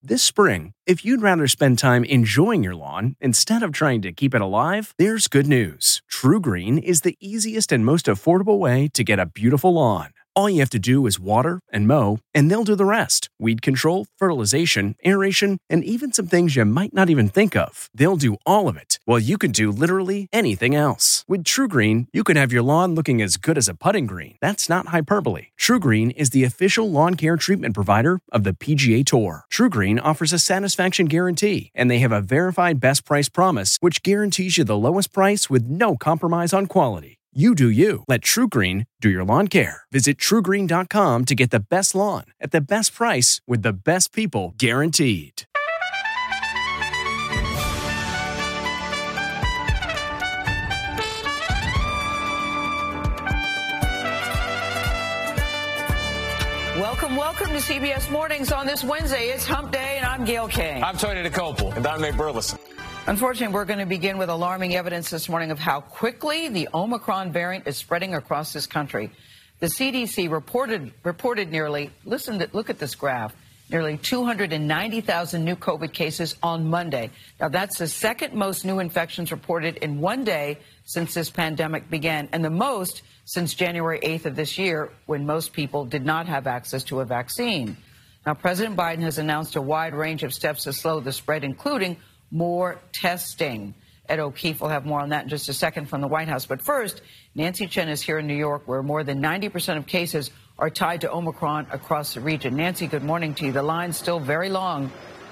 This spring, if you'd rather spend time enjoying your lawn instead of trying to keep it alive, there's good news. TruGreen is the easiest and most affordable way to get a beautiful lawn. All you have to do is water and mow, and they'll do the rest. Weed control, fertilization, aeration, and even some things you might not even think of. They'll do all of it, while you can do literally anything else. With TruGreen, you can have your lawn looking as good as a putting green. That's not hyperbole. TruGreen is the official lawn care treatment provider of the PGA Tour. TruGreen offers a satisfaction guarantee, and they have a verified best price promise, which guarantees you the lowest price with no compromise on quality. You do you. Let TruGreen do your lawn care. Visit TruGreen.com to get the best lawn at the best price with the best people guaranteed. Welcome to CBS Mornings on this Wednesday. It's Hump Day, and I'm Gail King. I'm Tony DeCopel. And I'm Nate Burleson. Unfortunately, we're going to begin with alarming evidence this morning of how quickly the Omicron variant is spreading across this country. The CDC reported nearly, look at this graph, nearly 290,000 new COVID cases on Monday. Now, that's the second most new infections reported in one day since this pandemic began, and the most since January 8th of this year, when most people did not have access to a vaccine. Now, President Biden has announced a wide range of steps to slow the spread, including more testing. Ed O'Keefe will have more on that in just a second from the White House. But first, Nancy Chen is here in New York, where more than 90% of cases are tied to Omicron across the region. Nancy, good morning to you. The line's still very long.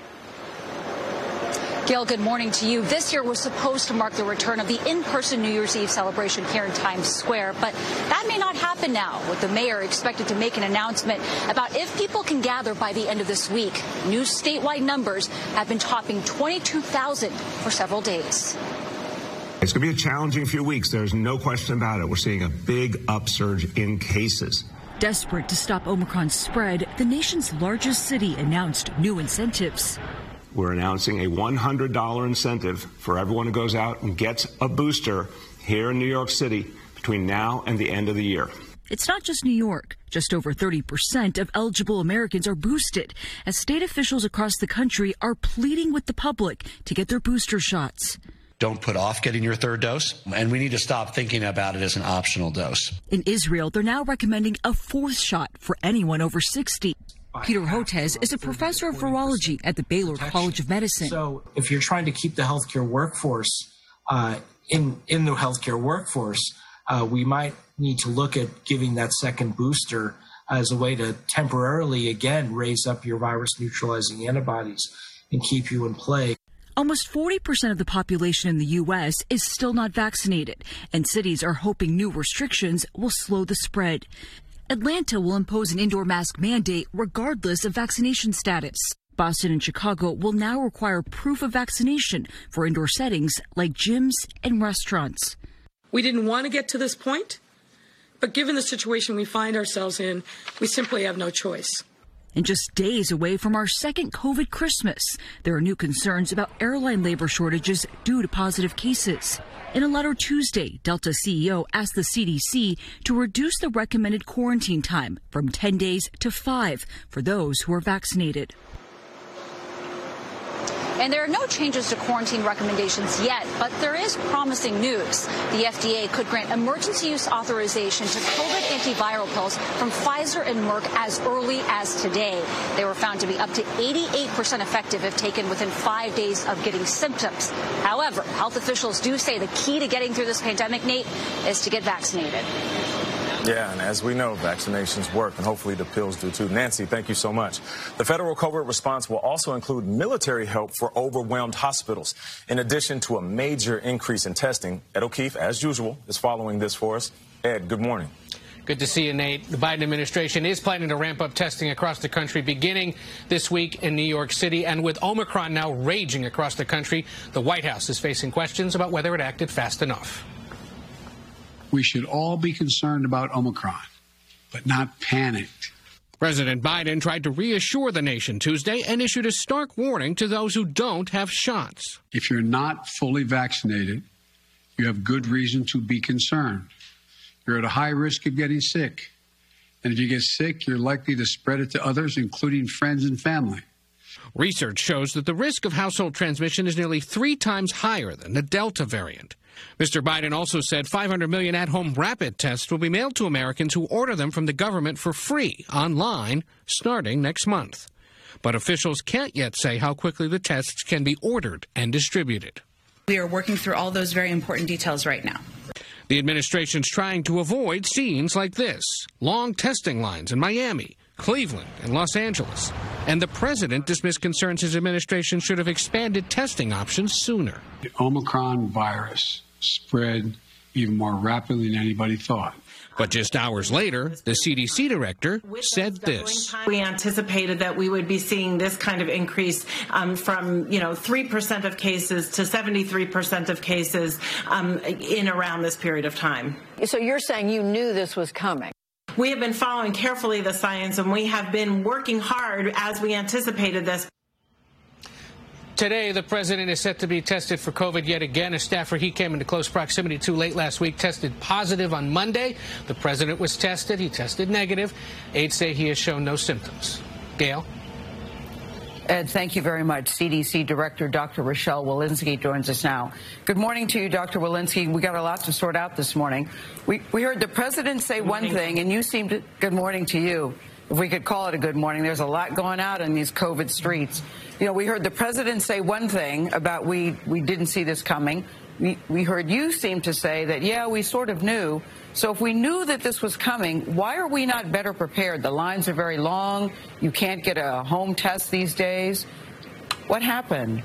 Gail, good morning to you. This year was supposed to mark the return of the in-person New Year's Eve celebration here in Times Square, but that may not happen now, with the mayor expected to make an announcement about if people can gather by the end of this week. New statewide numbers have been topping 22,000 for several days. It's going to be a challenging few weeks. There's no question about it. We're seeing a big upsurge in cases. Desperate to stop Omicron's spread, the nation's largest city announced new incentives. We're announcing a $100 incentive for everyone who goes out and gets a booster here in New York City between now and the end of the year. It's not just New York. Just over 30% of eligible Americans are boosted, as state officials across the country are pleading with the public to get their booster shots. Don't put off getting your third dose, and we need to stop thinking about it as an optional dose. In Israel, they're now recommending a fourth shot for anyone over 60. Peter Hotez is a professor of virology at the Baylor College of Medicine. So if you're trying to keep the healthcare workforce in the healthcare workforce, we might need to look at giving that second booster as a way to temporarily, again, raise up your virus neutralizing antibodies and keep you in play. Almost 40% of the population in the U.S. is still not vaccinated, and cities are hoping new restrictions will slow the spread. Atlanta will impose an indoor mask mandate regardless of vaccination status. Boston and Chicago will now require proof of vaccination for indoor settings like gyms and restaurants. We didn't want to get to this point, but given the situation we find ourselves in, we simply have no choice. And just days away from our second COVID Christmas, there are new concerns about airline labor shortages due to positive cases. In a letter Tuesday, Delta CEO asked the CDC to reduce the recommended quarantine time from 10 days to 5 for those who are vaccinated. And there are no changes to quarantine recommendations yet, but there is promising news. The FDA could grant emergency use authorization to COVID antiviral pills from Pfizer and Merck as early as today. They were found to be up to 88% effective if taken within 5 days of getting symptoms. However, health officials do say the key to getting through this pandemic, Nate, is to get vaccinated. Yeah, and as we know, vaccinations work, and hopefully the pills do too. Nancy, thank you so much. The federal COVID response will also include military help for overwhelmed hospitals, in addition to a major increase in testing. Ed O'Keefe, as usual, is following this for us. Ed, good morning. Good to see you, Nate. The Biden administration is planning to ramp up testing across the country beginning this week in New York City. And with Omicron now raging across the country, the White House is facing questions about whether it acted fast enough. We should all be concerned about Omicron, but not panicked. President Biden tried to reassure the nation Tuesday and issued a stark warning to those who don't have shots. If you're not fully vaccinated, you have good reason to be concerned. You're at a high risk of getting sick. And if you get sick, you're likely to spread it to others, including friends and family. Research shows that the risk of household transmission is nearly 3 times higher than the Delta variant. Mr. Biden also said 500 million at-home rapid tests will be mailed to Americans who order them from the government for free online starting next month. But officials can't yet say how quickly the tests can be ordered and distributed. We are working through all those very important details right now. The administration's trying to avoid scenes like this: long testing lines in Miami, Cleveland, and Los Angeles. And the president dismissed concerns his administration should have expanded testing options sooner. The Omicron virus spread even more rapidly than anybody thought. But just hours later, the CDC director said this. We anticipated that we would be seeing this kind of increase from 3% of cases to 73% of cases in around this period of time. So you're saying you knew this was coming? We have been following carefully the science, and we have been working hard as we anticipated this. Today, the president is set to be tested for COVID yet again. A staffer he came into close proximity to late last week tested positive on Monday. The president was tested. He tested negative. Aides say he has shown no symptoms. Gail? Ed, thank you very much. CDC Director Dr. Rochelle Walensky joins us now. Good morning to you, Dr. Walensky. We got a lot to sort out this morning. We heard the president say one thing, and you seemed to... Good morning to you. If we could call it a good morning. There's a lot going out in these COVID streets. You know, we heard the president say one thing about we didn't see this coming. We heard you seem to say that, yeah, we sort of knew. So if we knew that this was coming, why are we not better prepared? The lines are very long. You can't get a home test these days. What happened?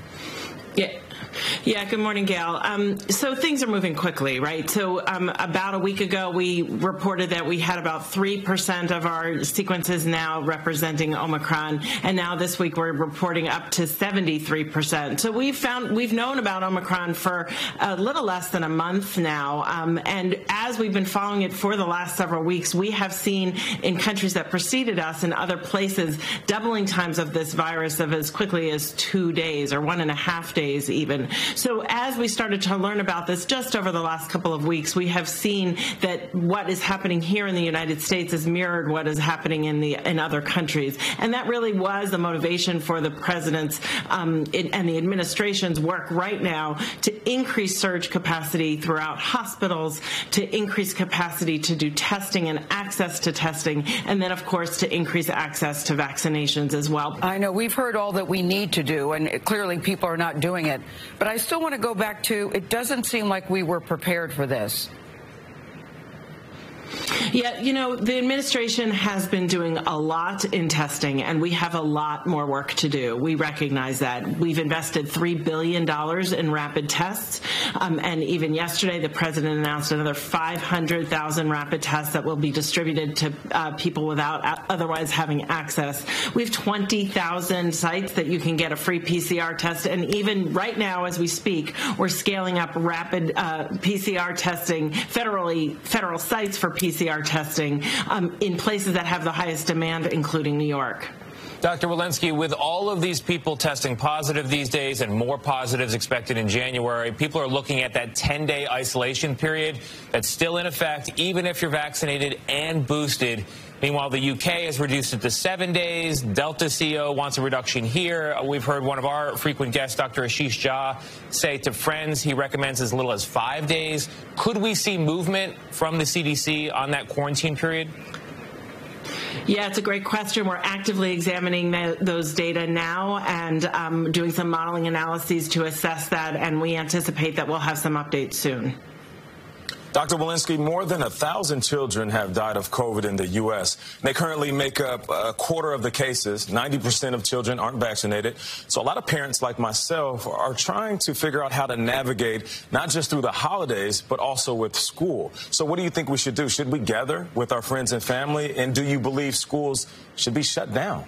Yeah, good morning, Gail. So things are moving quickly, right? So about a week ago, we reported that we had about 3% of our sequences now representing Omicron, and now this week we're reporting up to 73%. So we've known about Omicron for a little less than a month now, and as we've been following it for the last several weeks, we have seen in countries that preceded us and other places doubling times of this virus of as quickly as 2 days or 1.5 days even. So as we started to learn about this just over the last couple of weeks, we have seen that what is happening here in the United States is mirrored what is happening in other countries. And that really was the motivation for the president's and the administration's work right now to increase surge capacity throughout hospitals, to increase capacity to do testing and access to testing, and then, of course, to increase access to vaccinations as well. I know we've heard all that we need to do, and clearly people are not doing it. But I still want to go back to, it doesn't seem like we were prepared for this. Yeah, the administration has been doing a lot in testing, and we have a lot more work to do. We recognize that. We've invested $3 billion in rapid tests, and even yesterday the president announced another 500,000 rapid tests that will be distributed to people without otherwise having access. We have 20,000 sites that you can get a free PCR test, and even right now as we speak, we're scaling up rapid PCR testing, federal sites for PCR testing in places that have the highest demand, including New York. Dr. Walensky, with all of these people testing positive these days and more positives expected in January, people are looking at that 10-day isolation period that's still in effect, even if you're vaccinated and boosted. Meanwhile, the UK has reduced it to 7 days. Delta CEO wants a reduction here. We've heard one of our frequent guests, Dr. Ashish Jha, say to friends he recommends as little as 5 days. Could we see movement from the CDC on that quarantine period? Yeah, it's a great question. We're actively examining those data now and doing some modeling analyses to assess that, and we anticipate that we'll have some updates soon. Dr. Walensky, more than 1,000 children have died of COVID in the U.S. They currently make up a quarter of the cases. 90% of children aren't vaccinated. So a lot of parents like myself are trying to figure out how to navigate not just through the holidays, but also with school. So what do you think we should do? Should we gather with our friends and family? And do you believe schools should be shut down?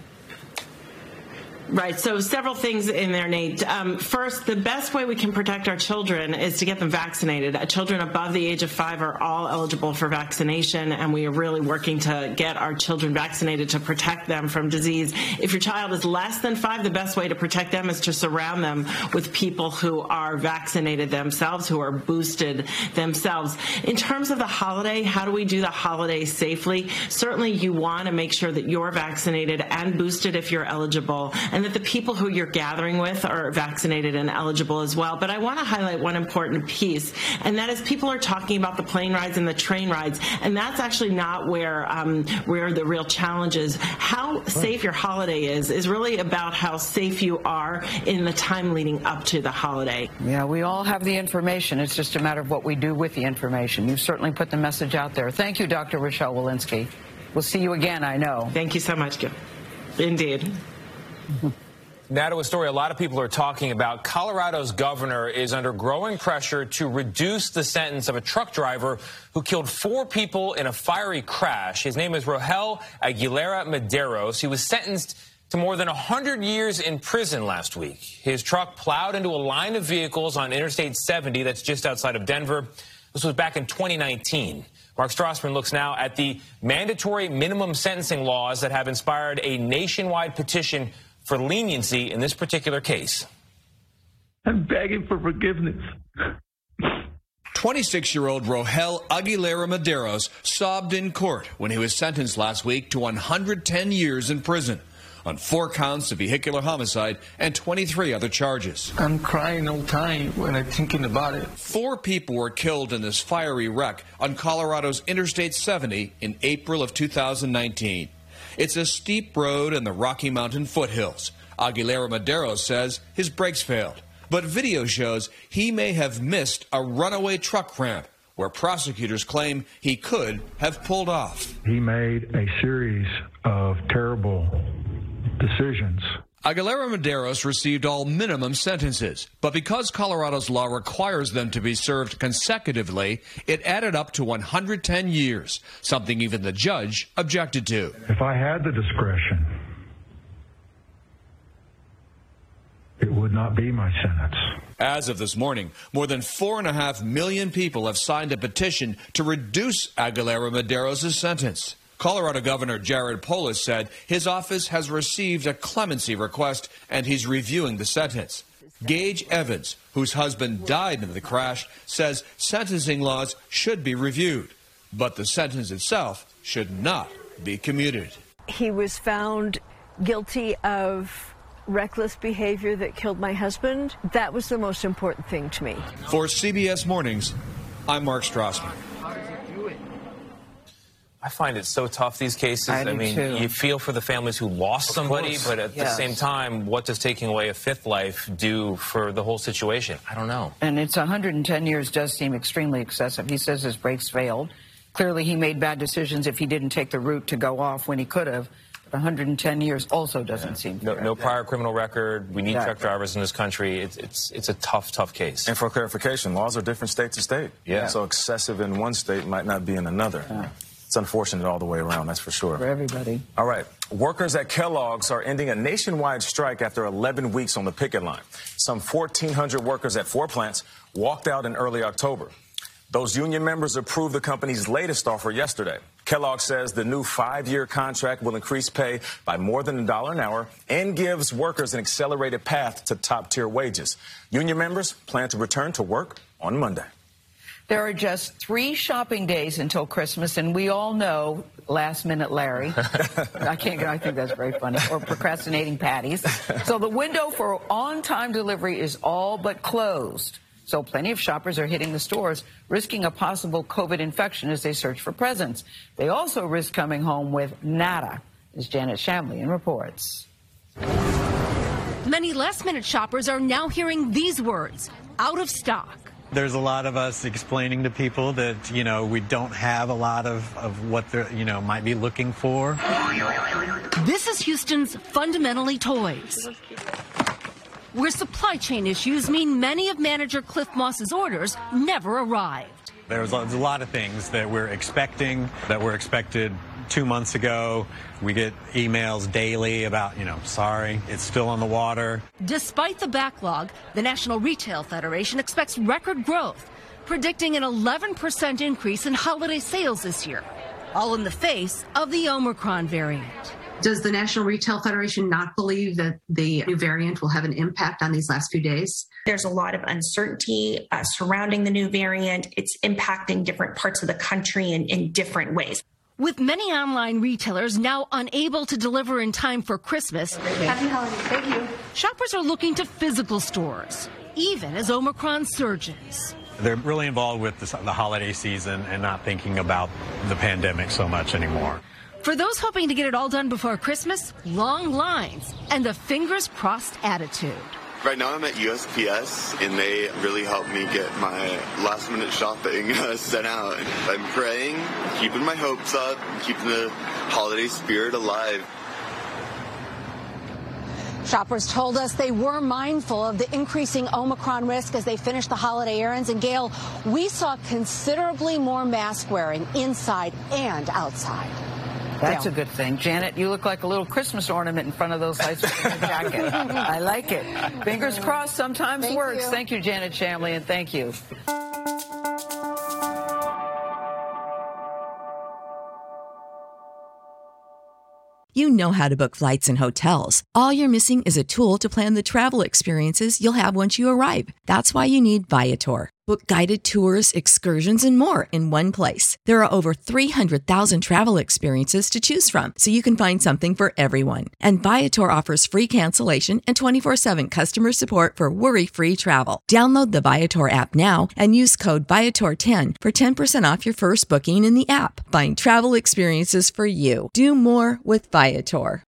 Right. So several things in there, Nate. First, the best way we can protect our children is to get them vaccinated. Children above the age of 5 are all eligible for vaccination, and we are really working to get our children vaccinated to protect them from disease. If your child is less than 5, the best way to protect them is to surround them with people who are vaccinated themselves, who are boosted themselves. In terms of the holiday, how do we do the holiday safely? Certainly you want to make sure that you're vaccinated and boosted if you're eligible, and that the people who you're gathering with are vaccinated and eligible as well. But I want to highlight one important piece, and that is people are talking about the plane rides and the train rides, and that's actually not where the real challenge is. How safe your holiday is really about how safe you are in the time leading up to the holiday. Yeah, we all have the information. It's just a matter of what we do with the information. You've certainly put the message out there. Thank you, Dr. Rochelle Walensky. We'll see you again, I know. Thank you so much, Gil. Indeed. Now to a story a lot of people are talking about. Colorado's governor is under growing pressure to reduce the sentence of a truck driver who killed 4 people in a fiery crash. His name is Rohel Aguilera Medeiros. He was sentenced to more than 100 years in prison last week. His truck plowed into a line of vehicles on Interstate 70 that's just outside of Denver. This was back in 2019. Mark Strassman looks now at the mandatory minimum sentencing laws that have inspired a nationwide petition for leniency in this particular case. I'm begging for forgiveness. 26-year-old Rohel Aguilera Medeiros sobbed in court when he was sentenced last week to 110 years in prison on 4 counts of vehicular homicide and 23 other charges. I'm crying all the time when I'm thinking about it. 4 people were killed in this fiery wreck on Colorado's Interstate 70 in April of 2019. It's a steep road in the Rocky Mountain foothills. Aguilera Medeiros says his brakes failed, but video shows he may have missed a runaway truck ramp where prosecutors claim he could have pulled off. He made a series of terrible decisions. Aguilera Medeiros received all minimum sentences, but because Colorado's law requires them to be served consecutively, it added up to 110 years, something even the judge objected to. If I had the discretion, it would not be my sentence. As of this morning, more than 4.5 million people have signed a petition to reduce Aguilera Medeiros' sentence. Colorado Governor Jared Polis said his office has received a clemency request and he's reviewing the sentence. Gage Evans, whose husband died in the crash, says sentencing laws should be reviewed, but the sentence itself should not be commuted. He was found guilty of reckless behavior that killed my husband. That was the most important thing to me. For CBS Mornings, I'm Mark Strassman. I find it so tough, these cases. I mean, you feel for the families who lost somebody, but at the same time, what does taking away a 5th life do for the whole situation? I don't know. And it's 110 years does seem extremely excessive. He says his brakes failed. Clearly, he made bad decisions if he didn't take the route to go off when he could have. But 110 years also doesn't seem fair. No prior criminal record. We need truck drivers in this country. It's a tough case. And for clarification, laws are different state to state. Yeah. So excessive in one state might not be in another. Yeah. It's unfortunate all the way around, that's for sure. For everybody. All right. Workers at Kellogg's are ending a nationwide strike after 11 weeks on the picket line. Some 1,400 workers at 4 plants walked out in early October. Those union members approved the company's latest offer yesterday. Kellogg says the new 5-year contract will increase pay by more than $1 an hour and gives workers an accelerated path to top-tier wages. Union members plan to return to work on Monday. There are just 3 shopping days until Christmas, and we all know last-minute Larry. I think that's very funny. Or procrastinating Patties. So the window for on-time delivery is all but closed. So plenty of shoppers are hitting the stores, risking a possible COVID infection as they search for presents. They also risk coming home with nada, as Janet Shamlian reports. Many last-minute shoppers are now hearing these words, out of stock. There's a lot of us explaining to people that, we don't have a lot of what they, might be looking for. This is Houston's Fundamentally Toys, where supply chain issues mean many of manager Cliff Moss's orders never arrived. There's a lot of things that we're expecting, that were expected 2 months ago. We get emails daily about, sorry, it's still on the water. Despite the backlog, the National Retail Federation expects record growth, predicting an 11% increase in holiday sales this year, all in the face of the Omicron variant. Does the National Retail Federation not believe that the new variant will have an impact on these last few days? There's a lot of uncertainty surrounding the new variant. It's impacting different parts of the country in different ways. With many online retailers now unable to deliver in time for Christmas, Happy holidays. Thank you. shoppers are looking to physical stores, even as Omicron surges. They're really involved with the holiday season and not thinking about the pandemic so much anymore. For those hoping to get it all done before Christmas, long lines and a fingers crossed attitude. Right now I'm at USPS, and they really helped me get my last-minute shopping sent out. I'm praying, keeping my hopes up, keeping the holiday spirit alive. Shoppers told us they were mindful of the increasing Omicron risk as they finished the holiday errands. And Gail, we saw considerably more mask wearing inside and outside. That's a good thing. Janet, you look like a little Christmas ornament in front of those lights with your jacket. I like it. Fingers crossed sometimes works. Thank you, Janet Shamley, and thank you. You know how to book flights and hotels. All you're missing is a tool to plan the travel experiences you'll have once you arrive. That's why you need Viator. Book guided tours, excursions, and more in one place. There are over 300,000 travel experiences to choose from, so you can find something for everyone. And Viator offers free cancellation and 24/7 customer support for worry-free travel. Download the Viator app now and use code Viator10 for 10% off your first booking in the app. Find travel experiences for you. Do more with Viator.